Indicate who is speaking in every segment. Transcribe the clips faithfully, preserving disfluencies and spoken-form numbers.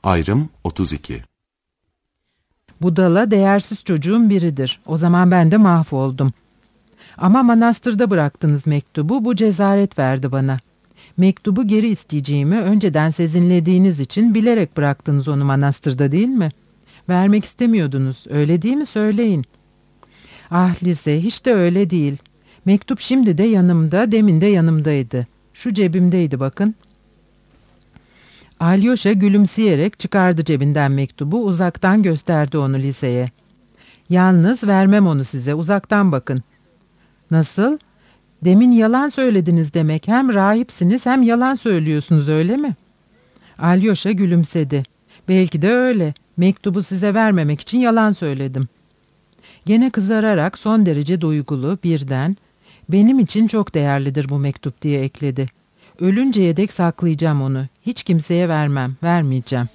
Speaker 1: Ayrım otuz iki.
Speaker 2: Budala değersiz çocuğun biridir. O zaman ben de mahvoldum. Ama manastırda bıraktınız mektubu, bu cesaret verdi bana. Mektubu geri isteyeceğimi önceden sezinlediğiniz için bilerek bıraktınız onu manastırda, değil mi? Vermek istemiyordunuz, öyle değil mi? Söyleyin. Ah Lise, hiç de öyle değil. Mektup şimdi de yanımda, demin de yanımdaydı. Şu cebimdeydi bakın. Alyosha gülümseyerek çıkardı cebinden mektubu, uzaktan gösterdi onu Lise'ye. Yalnız vermem onu size, uzaktan bakın. Nasıl? Demin yalan söylediniz demek. Hem rahipsiniz hem yalan söylüyorsunuz, öyle mi? Alyosha gülümsedi. Belki de öyle. Mektubu size vermemek için yalan söyledim. Gene kızararak son derece duygulu birden, benim için çok değerlidir bu mektup diye ekledi. Ölünceye dek saklayacağım onu. Hiç kimseye vermem, vermeyeceğim.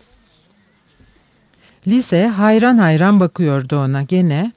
Speaker 2: Lise hayran hayran bakıyordu ona gene.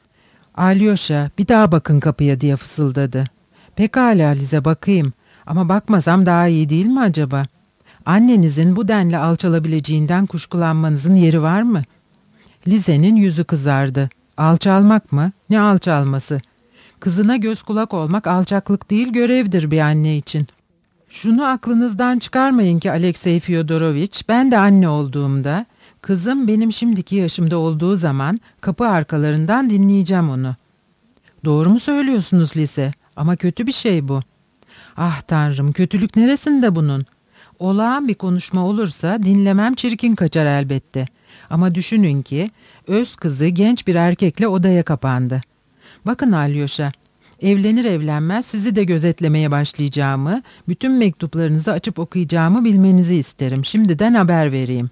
Speaker 2: Alyosha, bir daha bakın kapıya diye fısıldadı. Pekala Lise, bakayım. Ama bakmasam daha iyi değil mi acaba? Annenizin bu denli alçalabileceğinden kuşkulanmanızın yeri var mı? Lise'nin yüzü kızardı. Alçalmak mı? Ne alçalması? Kızına göz kulak olmak alçaklık değil, görevdir bir anne için. Şunu aklınızdan çıkarmayın ki Alexey Fyodoroviç, ben de anne olduğumda, kızım benim şimdiki yaşımda olduğu zaman kapı arkalarından dinleyeceğim onu. Doğru mu söylüyorsunuz Lise? Ama kötü bir şey bu. Ah Tanrım, kötülük neresinde bunun? Olağan bir konuşma olursa dinlemem çirkin kaçar elbette. Ama düşünün ki öz kızı genç bir erkekle odaya kapandı. Bakın Alyosha, evlenir evlenmez sizi de gözetlemeye başlayacağımı, bütün mektuplarınızı açıp okuyacağımı bilmenizi isterim. Şimdiden haber vereyim.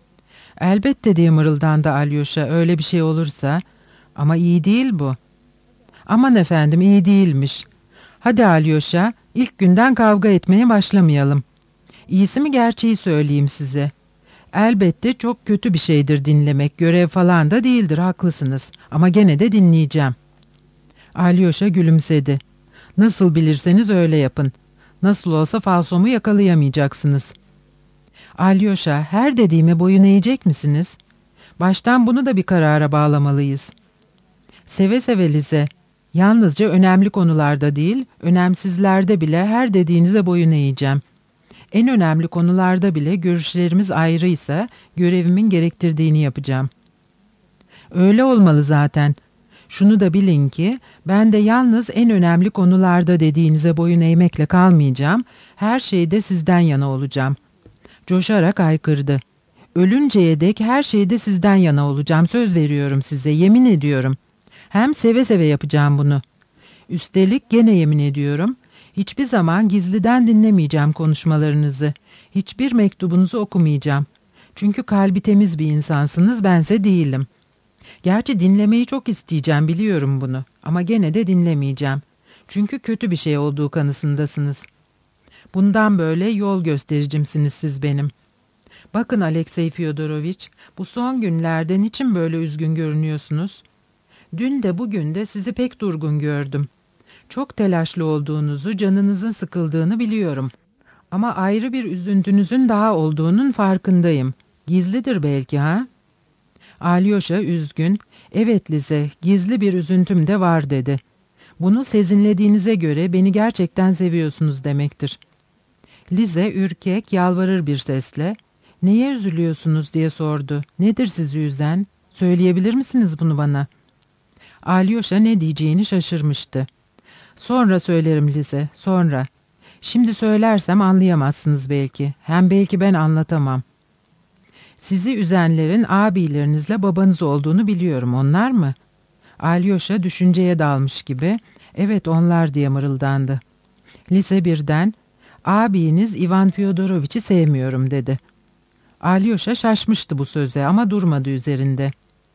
Speaker 2: Elbette diye mırıldandı Alyosha, öyle bir şey olursa. Ama iyi değil bu. Aman efendim, iyi değilmiş. Hadi Alyosha, ilk günden kavga etmeye başlamayalım. İyisi mi gerçeği söyleyeyim size. Elbette çok kötü bir şeydir dinlemek, görev falan da değildir, haklısınız. Ama gene de dinleyeceğim. Alyosha gülümsedi. Nasıl bilirseniz öyle yapın. Nasıl olsa falsomu yakalayamayacaksınız. Alyosha, her dediğime boyun eğecek misiniz? Baştan bunu da bir karara bağlamalıyız. Seve seve Lise. Yalnızca önemli konularda değil, önemsizlerde bile her dediğinize boyun eğeceğim. En önemli konularda bile görüşlerimiz ayrıysa görevimin gerektirdiğini yapacağım. Öyle olmalı zaten. Şunu da bilin ki ben de yalnız en önemli konularda dediğinize boyun eğmekle kalmayacağım, her şeyde sizden yana olacağım. Coşarak haykırdı. Ölünceye dek her şeyde sizden yana olacağım, söz veriyorum size, yemin ediyorum. Hem seve seve yapacağım bunu. Üstelik gene yemin ediyorum, hiçbir zaman gizliden dinlemeyeceğim konuşmalarınızı. Hiçbir mektubunuzu okumayacağım. Çünkü kalbi temiz bir insansınız, bense değilim. Gerçi dinlemeyi çok isteyeceğim, biliyorum bunu. Ama gene de dinlemeyeceğim. Çünkü kötü bir şey olduğu kanısındasınız. Bundan böyle yol göstericimsiniz siz benim. Bakın Alexey Fyodoroviç, bu son günlerde niçin böyle üzgün görünüyorsunuz? Dün de bugün de sizi pek durgun gördüm. Çok telaşlı olduğunuzu, canınızın sıkıldığını biliyorum. Ama ayrı bir üzüntünüzün daha olduğunun farkındayım. Gizlidir belki, ha? Alyosha üzgün, evet Lise, gizli bir üzüntüm de var dedi. Bunu sezinlediğinize göre beni gerçekten seviyorsunuz demektir. Lise ürkek, yalvarır bir sesle, neye üzülüyorsunuz diye sordu. Nedir sizi üzen? Söyleyebilir misiniz bunu bana? Alyosha ne diyeceğini şaşırmıştı. Sonra söylerim Lise, sonra. Şimdi söylersem anlayamazsınız belki. Hem belki ben anlatamam. Sizi üzenlerin abilerinizle babanız olduğunu biliyorum, onlar mı? Alyosha düşünceye dalmış gibi, evet onlar diye mırıldandı. Lise birden, abiniz Ivan Fyodoroviç'i sevmiyorum dedi. Alyosha şaşmıştı bu söze ama durmadı üzerinde.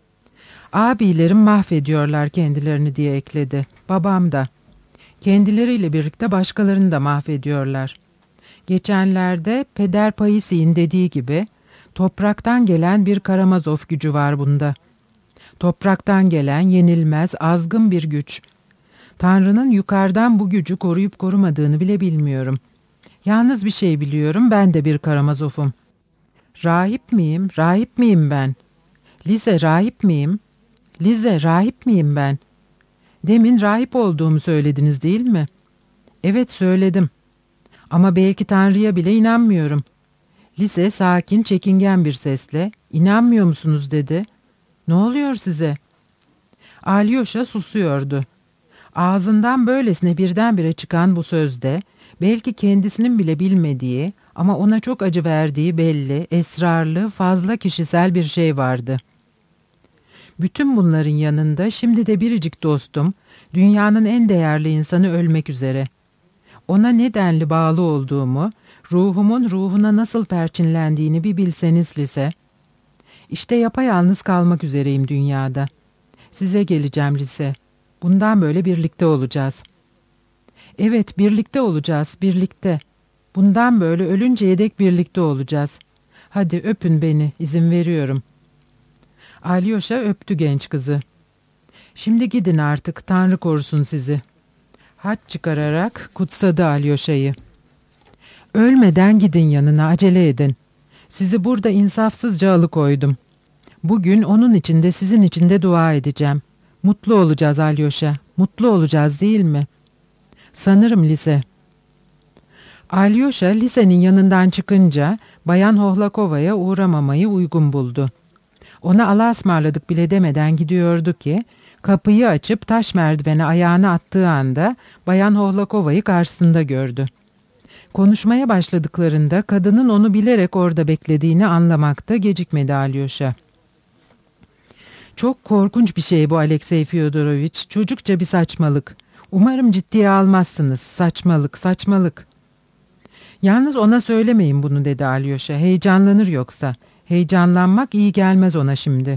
Speaker 2: Abilerim mahvediyorlar kendilerini diye ekledi. Babam da. Kendileriyle birlikte başkalarını da mahvediyorlar. Geçenlerde Peder Paisi'nin dediği gibi topraktan gelen bir Karamazov gücü var bunda. Topraktan gelen yenilmez, azgın bir güç. Tanrı'nın yukarıdan bu gücü koruyup korumadığını bile bilmiyorum. Yalnız bir şey biliyorum, ben de bir Karamazov'um. Rahip miyim, rahip miyim ben? Lise, rahip miyim? Lize, rahip miyim ben? Demin rahip olduğumu söylediniz değil mi? Evet, söyledim. Ama belki Tanrı'ya bile inanmıyorum. Lise sakin, çekingen bir sesle, inanmıyor musunuz dedi. Ne oluyor size? Alyosha susuyordu. Ağzından böylesine birdenbire çıkan bu sözde, belki kendisinin bile bilmediği ama ona çok acı verdiği belli, esrarlı, fazla kişisel bir şey vardı. Bütün bunların yanında şimdi de biricik dostum, dünyanın en değerli insanı ölmek üzere. Ona ne denli bağlı olduğumu, ruhumun ruhuna nasıl perçinlendiğini bir bilseniz Lise. İşte yapayalnız kalmak üzereyim dünyada. Size geleceğim Lise. Bundan böyle birlikte olacağız. Evet, birlikte olacağız, birlikte. Bundan böyle ölünceye dek birlikte olacağız. Hadi öpün beni, izin veriyorum. Alyosha öptü genç kızı. Şimdi gidin artık, Tanrı korusun sizi. Haç çıkararak kutsadı Alyosha'yı. Ölmeden gidin yanına, acele edin. Sizi burada insafsızca alıkoydum. Bugün onun için de sizin için de dua edeceğim. Mutlu olacağız Alyosha, mutlu olacağız değil mi? Sanırım Lise. Alyosha Lise'nin yanından çıkınca Bayan Hohlakova'ya uğramamayı uygun buldu. Ona Allah'a ısmarladık bile demeden gidiyordu ki, kapıyı açıp taş merdivene ayağını attığı anda Bayan Hohlakova'yı karşısında gördü. Konuşmaya başladıklarında kadının onu bilerek orada beklediğini anlamakta gecikmedi Alyosha. Çok korkunç bir şey bu Alexey Fyodoroviç, çocukça bir saçmalık. Umarım ciddiye almazsınız, saçmalık, saçmalık. Yalnız ona söylemeyin bunu dedi Alyosha, heyecanlanır yoksa. Heyecanlanmak iyi gelmez ona şimdi.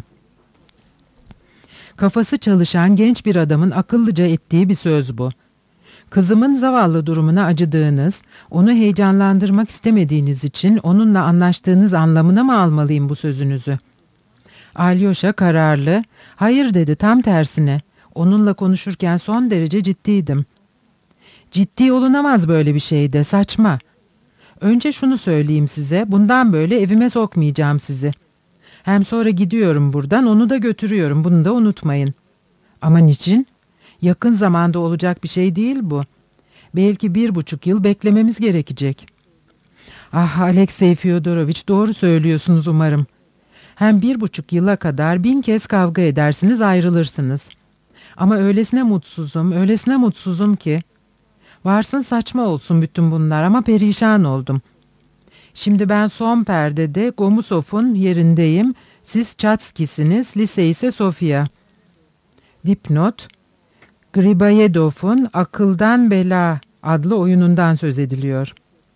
Speaker 2: Kafası çalışan genç bir adamın akıllıca ettiği bir söz bu. Kızımın zavallı durumuna acıdığınız, onu heyecanlandırmak istemediğiniz için onunla anlaştığınız anlamına mı almalıyım bu sözünüzü? Alyosha kararlı, hayır dedi tam tersine. Onunla konuşurken son derece ciddiydim. Ciddi olunamaz böyle bir şeyde, saçma. Önce şunu söyleyeyim size, bundan böyle evime sokmayacağım sizi. Hem sonra gidiyorum buradan, onu da götürüyorum, bunu da unutmayın. Ama niçin? Yakın zamanda olacak bir şey değil bu. Belki bir buçuk yıl beklememiz gerekecek. Ah Alexey Fyodoroviç, doğru söylüyorsunuz umarım. Hem bir buçuk yıla kadar bin kez kavga edersiniz, ayrılırsınız. Ama öylesine mutsuzum, öylesine mutsuzum ki. Varsın saçma olsun bütün bunlar ama perişan oldum. Şimdi ben son perdede Gomusov'un yerindeyim. Siz Çatski'siniz, Lise ise Sofia. Dipnot, Gribayedov'un Akıldan Bela adlı oyunundan söz ediliyor.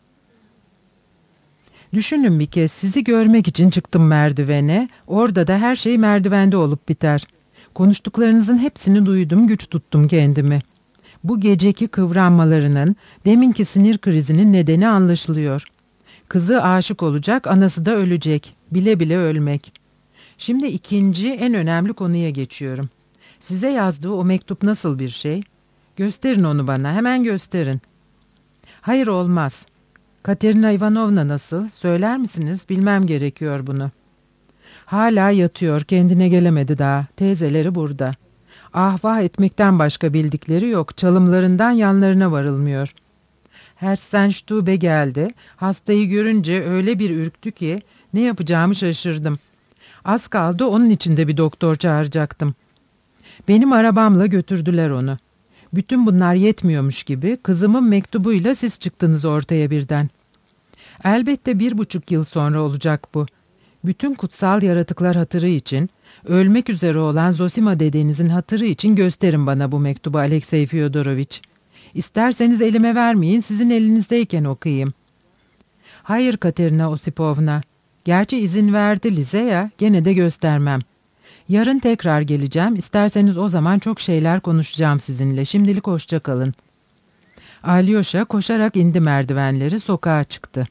Speaker 2: Düşünün bir kez, sizi görmek için çıktım merdivene. Orada da her şey merdivende olup biter. Konuştuklarınızın hepsini duydum, güç tuttum kendimi. Bu geceki kıvranmalarının, deminki sinir krizinin nedeni anlaşılıyor. Kızı aşık olacak, anası da ölecek. Bile bile ölmek. Şimdi ikinci, en önemli konuya geçiyorum. Size yazdığı o mektup nasıl bir şey? Gösterin onu bana, hemen gösterin. Hayır olmaz. Katerina Ivanovna nasıl? Söyler misiniz? Bilmem gerekiyor bunu. Hala yatıyor, kendine gelemedi daha. Teyzeleri burada. Ah vah etmekten başka bildikleri yok. Çalımlarından yanlarına varılmıyor. Herzenstube geldi. Hastayı görünce öyle bir ürktü ki ne yapacağımı şaşırdım. Az kaldı onun için de bir doktor çağıracaktım. Benim arabamla götürdüler onu. Bütün bunlar yetmiyormuş gibi kızımın mektubuyla siz çıktınız ortaya birden. Elbette bir buçuk yıl sonra olacak bu. Bütün kutsal yaratıklar hatırı için, ölmek üzere olan Zosima dedenizin hatırı için gösterin bana bu mektubu Alexey Fyodoroviç. İsterseniz elime vermeyin, sizin elinizdeyken okuyayım. Hayır Katerina Osipovna. Gerçi izin verdi Lize ya, gene de göstermem. Yarın tekrar geleceğim, isterseniz o zaman çok şeyler konuşacağım sizinle. Şimdilik hoşça kalın. Alyosha koşarak indi merdivenleri, sokağa çıktı.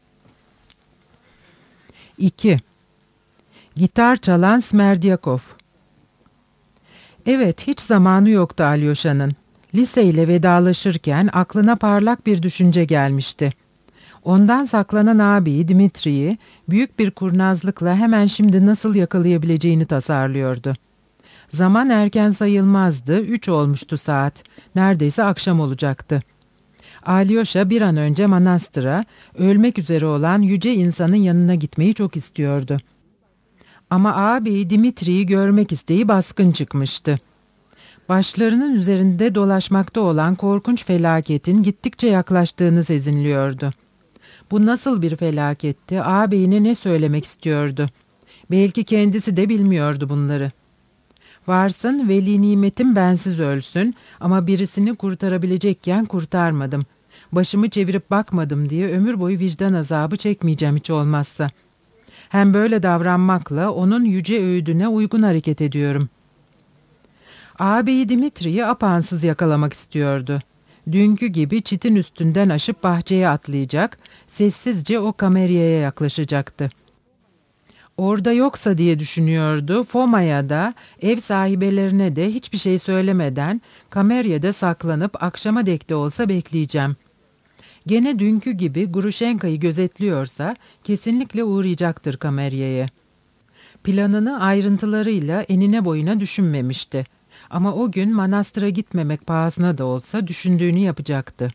Speaker 2: iki. Gitar çalan Smerdyakov. Evet, hiç zamanı yoktu Alyosha'nın. Lise ile vedalaşırken aklına parlak bir düşünce gelmişti. Ondan saklanan ağabeyi Dimitri'yi büyük bir kurnazlıkla hemen şimdi nasıl yakalayabileceğini tasarlıyordu. Zaman erken sayılmazdı, üç olmuştu saat. Neredeyse akşam olacaktı. Alyosha bir an önce manastıra, ölmek üzere olan yüce insanın yanına gitmeyi çok istiyordu. Ama ağabeyi Dimitri'yi görmek isteği baskın çıkmıştı. Başlarının üzerinde dolaşmakta olan korkunç felaketin gittikçe yaklaştığını sezinliyordu. Bu nasıl bir felaketti? Ağabeyine ne söylemek istiyordu? Belki kendisi de bilmiyordu bunları. Varsın veli nimetim bensiz ölsün ama birisini kurtarabilecekken kurtarmadım. Başımı çevirip bakmadım diye ömür boyu vicdan azabı çekmeyeceğim hiç olmazsa. Hem böyle davranmakla onun yüce öğüdüne uygun hareket ediyorum. Ağabeyi Dimitri'yi apansız yakalamak istiyordu. Dünkü gibi çitin üstünden aşıp bahçeye atlayacak, sessizce o kameryaya yaklaşacaktı. Orada yoksa diye düşünüyordu, Foma'ya da, ev sahibelerine de hiçbir şey söylemeden kameryada saklanıp akşama dek de olsa bekleyeceğim. Gene dünkü gibi Grushenka'yı gözetliyorsa kesinlikle uğrayacaktır kameryaya. Planını ayrıntılarıyla enine boyuna düşünmemişti. Ama o gün manastıra gitmemek pahasına da olsa düşündüğünü yapacaktı.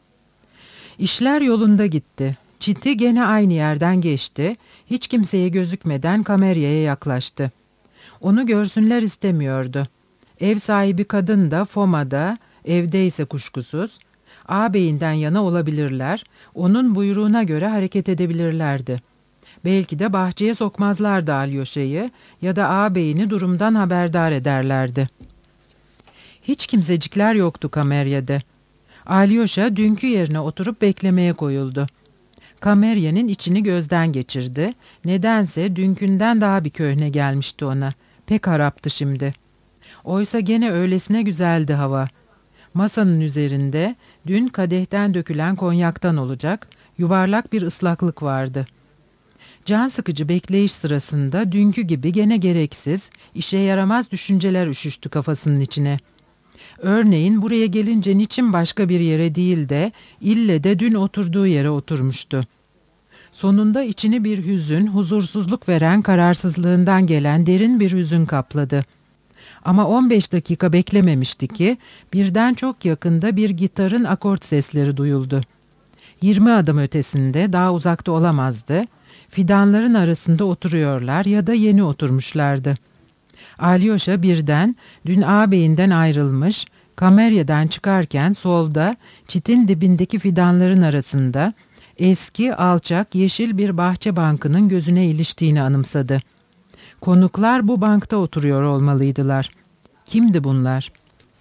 Speaker 2: İşler yolunda gitti. Çiti gene aynı yerden geçti. Hiç kimseye gözükmeden kameryaya yaklaştı. Onu görsünler istemiyordu. Ev sahibi kadın da Foma'da, evdeyse kuşkusuz, ağabeyinden yana olabilirler, onun buyruğuna göre hareket edebilirlerdi. Belki de bahçeye sokmazlardı Alyosha'yı ya da ağabeyini durumdan haberdar ederlerdi. Hiç kimsecikler yoktu kameryada. Alyosha dünkü yerine oturup beklemeye koyuldu. Kameryanın içini gözden geçirdi. Nedense dünkünden daha bir köhne gelmişti ona. Pek haraptı şimdi. Oysa gene öylesine güzeldi hava. Masanın üzerinde dün kadehten dökülen konyaktan olacak yuvarlak bir ıslaklık vardı. Can sıkıcı bekleyiş sırasında dünkü gibi gene gereksiz, işe yaramaz düşünceler üşüştü kafasının içine. Örneğin buraya gelince niçin başka bir yere değil de ille de dün oturduğu yere oturmuştu. Sonunda içini bir hüzün, huzursuzluk veren kararsızlığından gelen derin bir hüzün kapladı. Ama on beş dakika beklememişti ki birden çok yakında bir gitarın akort sesleri duyuldu. Yirmi adım ötesinde, daha uzakta olamazdı, fidanların arasında oturuyorlar ya da yeni oturmuşlardı. Alyosha birden dün ağabeyinden ayrılmış, kameryadan çıkarken solda çitin dibindeki fidanların arasında eski, alçak, yeşil bir bahçe bankının gözüne iliştiğini anımsadı. Konuklar bu bankta oturuyor olmalıydılar. Kimdi bunlar?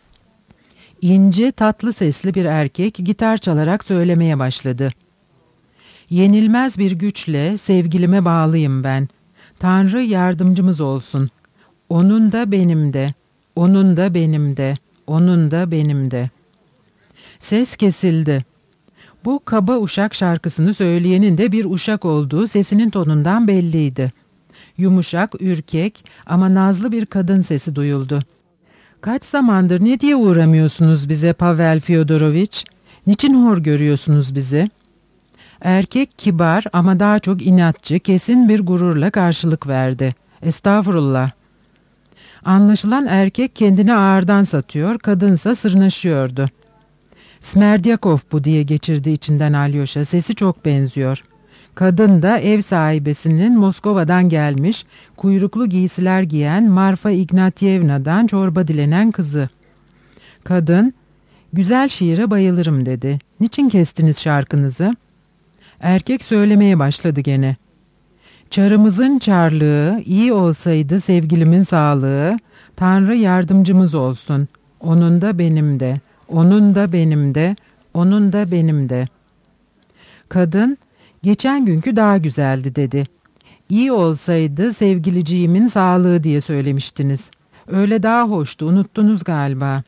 Speaker 2: İnce, tatlı sesli bir erkek gitar çalarak söylemeye başladı. Yenilmez bir güçle sevgilime bağlıyım ben. Tanrı yardımcımız olsun. Onun da benim de, onun da benim de, onun da benim de. Ses kesildi. Bu kaba uşak şarkısını söyleyenin de bir uşak olduğu sesinin tonundan belliydi. Yumuşak, ürkek ama nazlı bir kadın sesi duyuldu. Kaç zamandır ne diye uğramıyorsunuz bize Pavel Fyodoroviç? Niçin hor görüyorsunuz bizi? Erkek kibar ama daha çok inatçı, kesin bir gururla karşılık verdi. Estağfurullah. Anlaşılan erkek kendini ağırdan satıyor, kadınsa sırnaşıyordu. Smerdyakov bu diye geçirdi içinden Alyosha, sesi çok benziyor. Kadın da ev sahibesinin Moskova'dan gelmiş, kuyruklu giysiler giyen Marfa Ignatyevna'dan çorba dilenen kızı. Kadın, güzel şiire bayılırım dedi. Niçin kestiniz şarkınızı? Erkek söylemeye başladı gene. Çarımızın çarlığı, iyi olsaydı sevgilimin sağlığı, Tanrı yardımcımız olsun. Onun da benim de, onun da benim de, onun da benim de. Kadın, geçen günkü daha güzeldi dedi. İyi olsaydı sevgiliciğimin sağlığı diye söylemiştiniz. Öyle daha hoştu, unuttunuz galiba.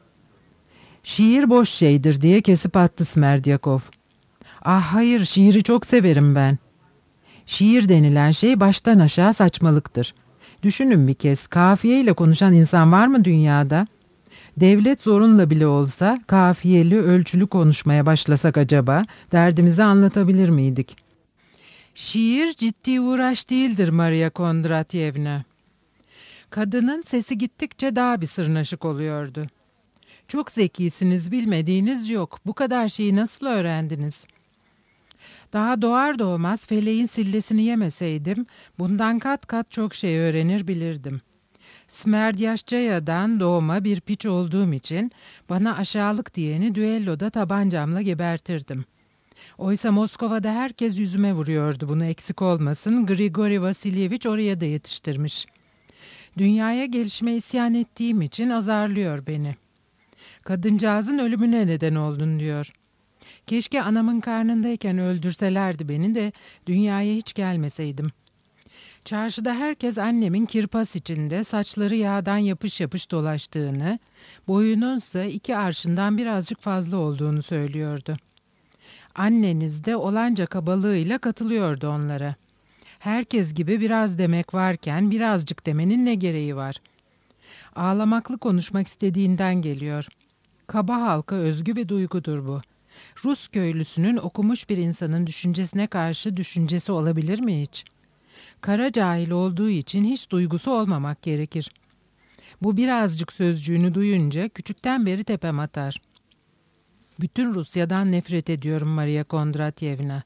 Speaker 2: Şiir boş şeydir diye kesip attı Smerdyakov. Ah hayır, şiiri çok severim ben. Şiir denilen şey baştan aşağı saçmalıktır. Düşünün bir kez, kafiyeyle konuşan insan var mı dünyada? Devlet zorunla bile olsa kafiyeli, ölçülü konuşmaya başlasak acaba derdimizi anlatabilir miydik? Şiir ciddi uğraş değildir Maria Kondratyevna. Kadının sesi gittikçe daha bir sırnaşık oluyordu. Çok zekisiniz, bilmediğiniz yok. Bu kadar şeyi nasıl öğrendiniz? Daha doğar doğmaz feleğin sillesini yemeseydim, bundan kat kat çok şey öğrenir bilirdim. Smerdyaşçaya'dan doğma bir piç olduğum için bana aşağılık diyeni düelloda tabancamla gebertirdim. Oysa Moskova'da herkes yüzüme vuruyordu, bunu eksik olmasın. Grigori Vasilyevich oraya da yetiştirmiş. Dünyaya gelişime isyan ettiğim için azarlıyor beni. Kadıncağızın ölümüne neden oldun diyor. Keşke anamın karnındayken öldürselerdi beni de dünyaya hiç gelmeseydim. Çarşıda herkes annemin kirpas içinde saçları yağdan yapış yapış dolaştığını, boyununsa iki arşından birazcık fazla olduğunu söylüyordu. Anneniz de olanca kabalığıyla katılıyordu onlara. Herkes gibi biraz demek varken birazcık demenin ne gereği var? Ağlamaklı konuşmak istediğinden geliyor. Kaba halka özgü bir duygudur bu. Rus köylüsünün okumuş bir insanın düşüncesine karşı düşüncesi olabilir mi hiç? Kara cahil olduğu için hiç duygusu olmamak gerekir. Bu birazcık sözcüğünü duyunca küçükten beri tepem atar. Bütün Rusya'dan nefret ediyorum Maria Kondratyevna.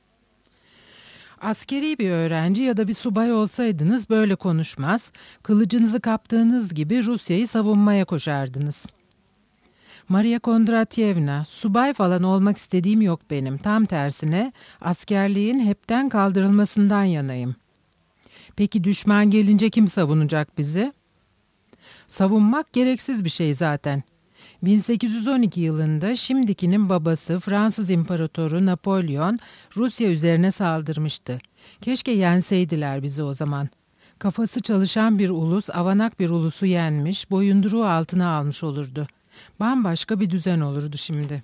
Speaker 2: Askeri bir öğrenci ya da bir subay olsaydınız böyle konuşmaz, kılıcınızı kaptığınız gibi Rusya'yı savunmaya koşardınız. Maria Kondratyevna, subay falan olmak istediğim yok benim. Tam tersine askerliğin hepten kaldırılmasından yanayım. Peki düşman gelince kim savunacak bizi? Savunmak gereksiz bir şey zaten. bin sekiz yüz on iki yılında şimdikinin babası Fransız İmparatoru Napolyon Rusya üzerine saldırmıştı. Keşke yenseydiler bizi o zaman. Kafası çalışan bir ulus avanak bir ulusu yenmiş, boyunduruğu altına almış olurdu. Bambaşka bir düzen olurdu şimdi.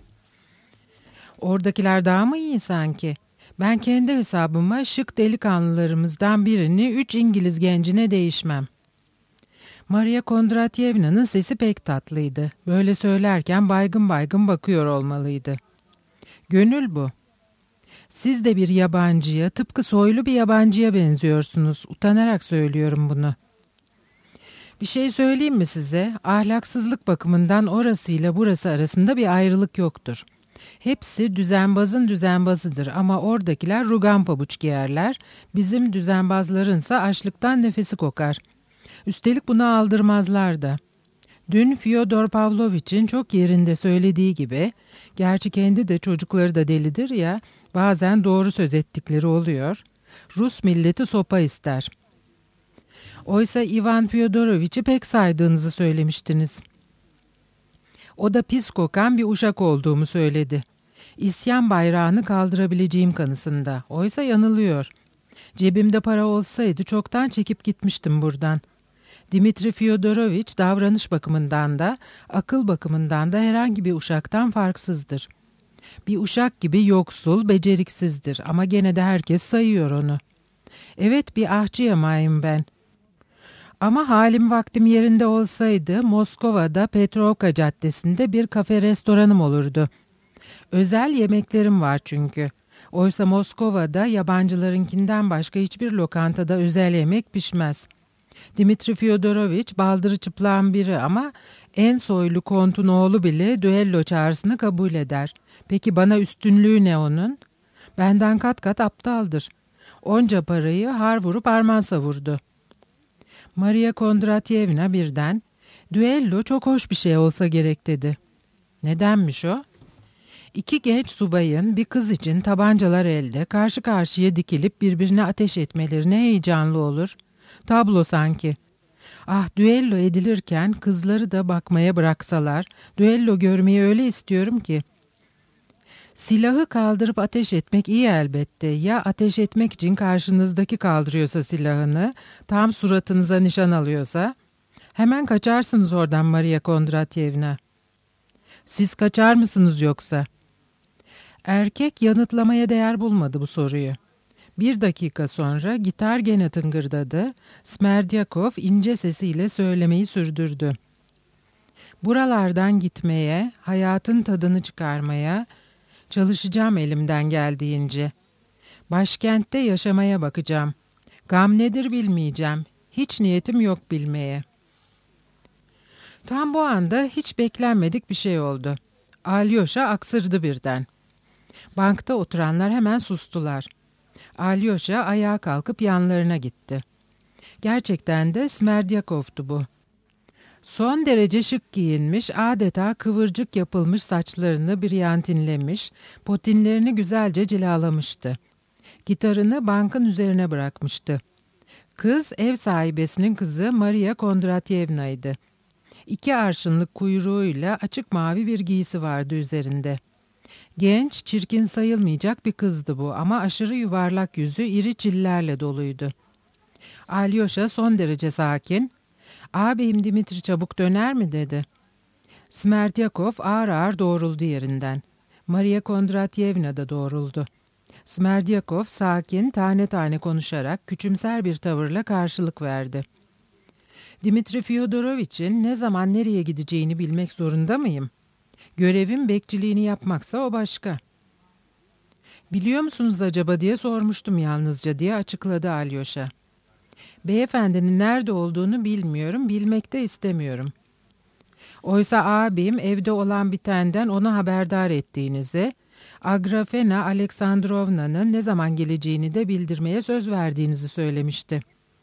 Speaker 2: Oradakiler daha mı iyi sanki? Ben kendi hesabıma şık delikanlılarımızdan birini üç İngiliz gencine değişmem. Maria Kondratyevna'nın sesi pek tatlıydı. Böyle söylerken baygın baygın bakıyor olmalıydı. Gönül bu. Siz de bir yabancıya, tıpkı soylu bir yabancıya benziyorsunuz. Utanarak söylüyorum bunu. Bir şey söyleyeyim mi size? Ahlaksızlık bakımından orasıyla burası arasında bir ayrılık yoktur. Hepsi düzenbazın düzenbazıdır ama oradakiler rugan pabuç giyerler, bizim düzenbazlarınsa açlıktan nefesi kokar. Üstelik bunu aldırmazlar da. Dün Fyodor Pavlovich'in çok yerinde söylediği gibi, gerçi kendi de çocukları da delidir ya, bazen doğru söz ettikleri oluyor. Rus milleti sopa ister. Oysa Ivan Fyodorovich'i pek saydığınızı söylemiştiniz. O da pis kokan bir uşak olduğumu söyledi. İsyan bayrağını kaldırabileceğim kanısında. Oysa yanılıyor. Cebimde para olsaydı çoktan çekip gitmiştim buradan. Dimitri Fyodorovich davranış bakımından da, akıl bakımından da herhangi bir uşaktan farksızdır. Bir uşak gibi yoksul, beceriksizdir ama gene de herkes sayıyor onu. Evet, bir ahçı yamayım ben. Ama halim vaktim yerinde olsaydı Moskova'da Petrovka Caddesi'nde bir kafe restoranım olurdu. Özel yemeklerim var çünkü. Oysa Moskova'da yabancılarınkinden başka hiçbir lokantada özel yemek pişmez. Dimitri Fyodorovich baldırı çıplağın biri ama en soylu kontun oğlu bile düello çağrısını kabul eder. Peki bana üstünlüğü ne onun? Benden kat kat aptaldır. Onca parayı har vurup arman savurdu. Maria Kondratyevna birden, düello çok hoş bir şey olsa gerek dedi. Nedenmiş o? İki genç subayın bir kız için tabancalar elde karşı karşıya dikilip birbirine ateş etmeleri ne heyecanlı olur. Tablo sanki. Ah, düello edilirken kızları da bakmaya bıraksalar, düello görmeyi öyle istiyorum ki. Silahı kaldırıp ateş etmek iyi elbette. Ya ateş etmek için karşınızdaki kaldırıyorsa silahını, tam suratınıza nişan alıyorsa, hemen kaçarsınız oradan Maria Kondratyevna. Siz kaçar mısınız yoksa? Erkek yanıtlamaya değer bulmadı bu soruyu. Bir dakika sonra gitar gene tıngırdadı. Smerdyakov ince sesiyle söylemeyi sürdürdü. Buralardan gitmeye, hayatın tadını çıkarmaya çalışacağım elimden geldiğince. Başkentte yaşamaya bakacağım. Gam nedir bilmeyeceğim. Hiç niyetim yok bilmeye. Tam bu anda hiç beklenmedik bir şey oldu. Alyosha aksırdı birden. Bankta oturanlar hemen sustular. Alyosha ayağa kalkıp yanlarına gitti. Gerçekten de Smerdyakov'tu bu. Son derece şık giyinmiş, adeta kıvırcık yapılmış saçlarını briyantinlemiş, potinlerini güzelce cilalamıştı. Gitarını bankın üzerine bırakmıştı. Kız ev sahibesinin kızı Maria Kondratyevna'ydı. İki arşınlık kuyruğuyla açık mavi bir giysi vardı üzerinde. Genç, çirkin sayılmayacak bir kızdı bu ama aşırı yuvarlak yüzü iri çillerle doluydu. Alyosha son derece sakin, "Ağabeyim Dimitri çabuk döner mi?" dedi. Smerdyakov ağır ağır doğruldu yerinden. Maria Kondratyevna da doğruldu. Smerdyakov sakin, tane tane konuşarak küçümser bir tavırla karşılık verdi. "Dimitri Fyodorovich'in ne zaman nereye gideceğini bilmek zorunda mıyım? Görevim bekçiliğini yapmaksa o başka." "Biliyor musunuz acaba?" diye sormuştum yalnızca diye açıkladı Alyosha. "Beyefendinin nerede olduğunu bilmiyorum, bilmek de istemiyorum. Oysa ağabeyim evde olan bitenden ona haberdar ettiğinizi, Agrafena Aleksandrovna'nın ne zaman geleceğini de bildirmeye söz verdiğinizi söylemişti."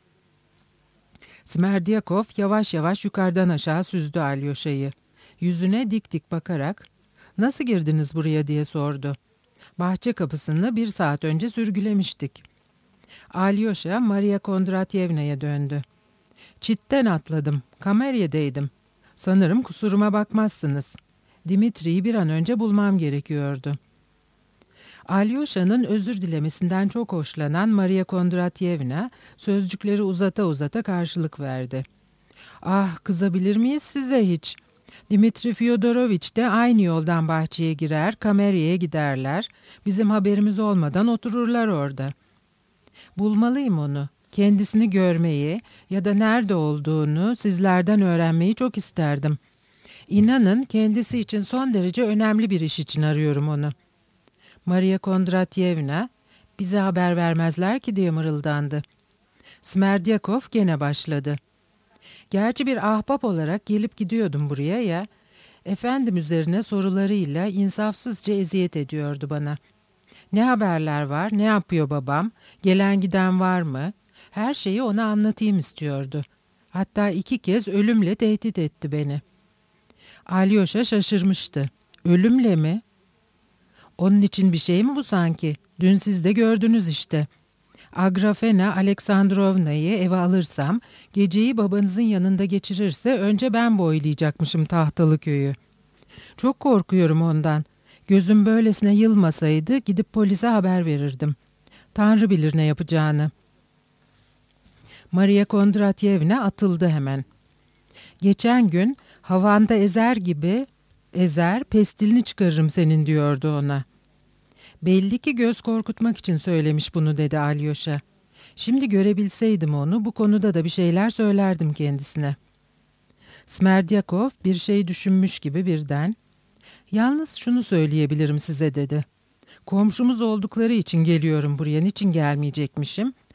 Speaker 2: Smerdyakov yavaş yavaş yukarıdan aşağı süzdü Alyosha'yı. Yüzüne dik dik bakarak, "Nasıl girdiniz buraya?" diye sordu. "Bahçe kapısını bir saat önce sürgülemiştik." Alyosha Maria Kondratyevna'ya döndü. "Çitten atladım, Kamerya'daydım. Sanırım kusuruma bakmazsınız. Dimitri'yi bir an önce bulmam gerekiyordu." Alyosha'nın özür dilemesinden çok hoşlanan Maria Kondratyevna sözcükleri uzata uzata karşılık verdi. "Ah, kızabilir miyiz size hiç? Dimitri Fyodorovich de aynı yoldan bahçeye girer, Kamerya'ya giderler. Bizim haberimiz olmadan otururlar orada. Bulmalıyım onu. Kendisini görmeyi ya da nerede olduğunu sizlerden öğrenmeyi çok isterdim. İnanın kendisi için son derece önemli bir iş için arıyorum onu." Maria Kondratyevna, "Bize haber vermezler ki," diye mırıldandı. Smerdyakov gene başladı. "Gerçi bir ahbap olarak gelip gidiyordum buraya ya. Efendim üzerine sorularıyla insafsızca eziyet ediyordu bana. Ne haberler var, ne yapıyor babam, gelen giden var mı? Her şeyi ona anlatayım istiyordu. Hatta iki kez ölümle tehdit etti beni." Alyosha şaşırmıştı. "Ölümle mi? Onun için bir şey mi bu sanki? Dün siz de gördünüz işte. Agrafena Aleksandrovna'yı eve alırsam, geceyi babanızın yanında geçirirse önce ben boylayacakmışım tahtalı köyü. Çok korkuyorum ondan. Gözüm böylesine yılmasaydı gidip polise haber verirdim. Tanrı bilir ne yapacağını." Maria Kondratyevna atıldı hemen. "Geçen gün havanda ezer gibi, ezer pestilini çıkarırım senin," diyordu ona. "Belli ki göz korkutmak için söylemiş bunu," dedi Alyosha. "Şimdi görebilseydim onu bu konuda da bir şeyler söylerdim kendisine." Smerdyakov bir şey düşünmüş gibi birden, "Yalnız şunu söyleyebilirim size," dedi. "Komşumuz oldukları için geliyorum buraya, niçin gelmeyecekmişim?